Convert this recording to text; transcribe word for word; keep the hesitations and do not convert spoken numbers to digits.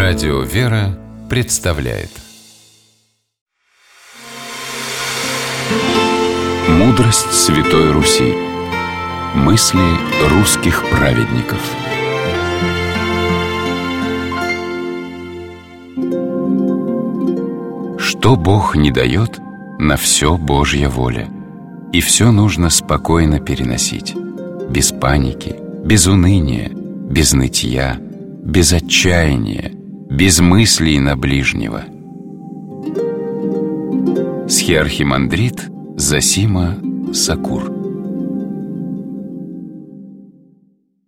Радио «Вера» представляет Мудрость Святой Руси. Мысли русских праведников. Что Бог не дает, на все Божья воля. И все нужно спокойно переносить, без паники, без уныния, без нытья, без отчаяния, без мыслей на ближнего. Схиархимандрит Зосима Сокур.